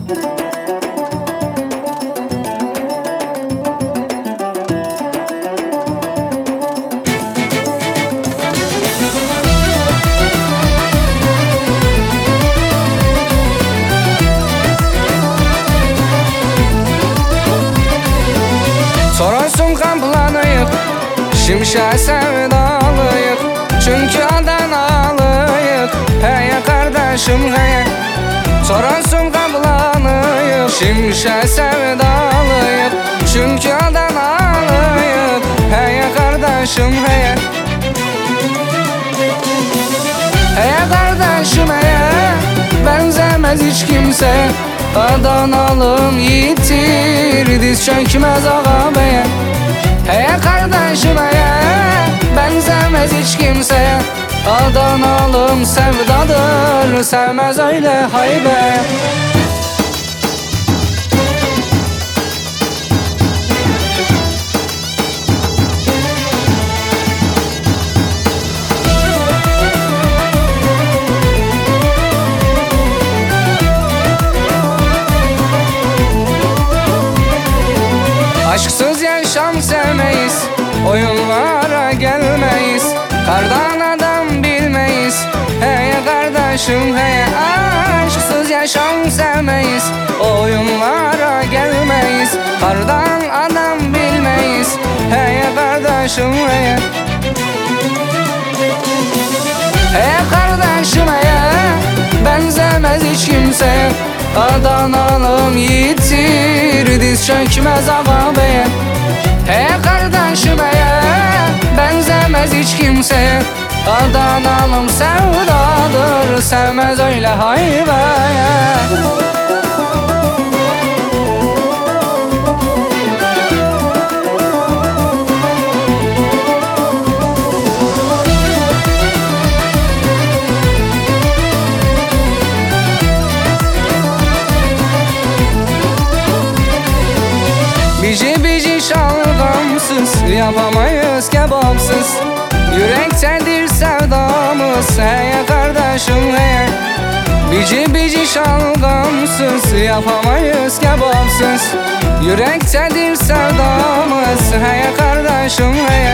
Sorarsun kaplanıyık, şimşek sevdalıyık, çünkü Adanalıyık, hey kardeşim hey. Sorarsun kaplanıyık, şimşek sevdalıyık, çünkü Adanalıyık, hey kardeşim hey. Hey kardeşim hey, benzemez hiç kimseye, Adanalım yiğittir, diz çökmez ağabeye. Hey kardeşim hey, benzemez hiç kimseye, Adanalım sevdadır, sevmez öyle haybe. Aşksız yaşam sevmeyiz, oyunlara gelmeyiz, kardan adam bilmeyiz, hey kardeşim hey. Aşksız yaşam sevmeyiz, oyunlara gelmeyiz, kardan adam bilmeyiz, hey kardeşim hey. Hey kardeşim hey, benzemez hiç kimseye, Adanalım yiğittir, diz çökmez ağabeye. Hey kardeşim hey, benzemez hiç kimseye, Adanalım sevdadır, sevmez öyle hayveye. Bici bici şalgamsız, yapamayız kebapsız, yürektedir sevdamız, hey kardeşim hey. Bici bici şalgamsız, yapamayız kebapsız, yürektedir sevdamız, hey kardeşim hey.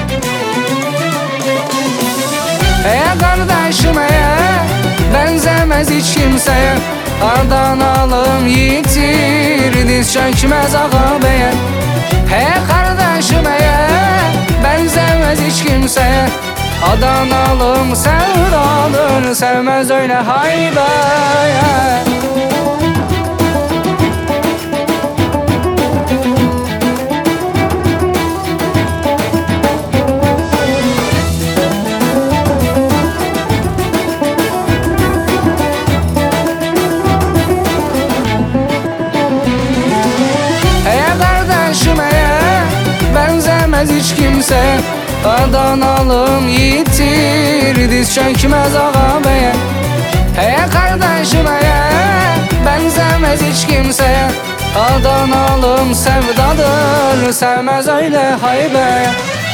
Hey kardeşim hey, benzemez hiç kimseye, Adanalım yiğittir, diz çökmez ağabeye. Hey kardeşim hey, benzemez hiç kimseye, Adanalım sevdadır, sevmez öyle haybeye. Benzemez hiç kimse, Adanalım yiğittir, diz çökmez ağabeye. Hey kardeşim hey, benzemez hiç kimseye, Adanalım sevdadır, sevmez öyle haybe.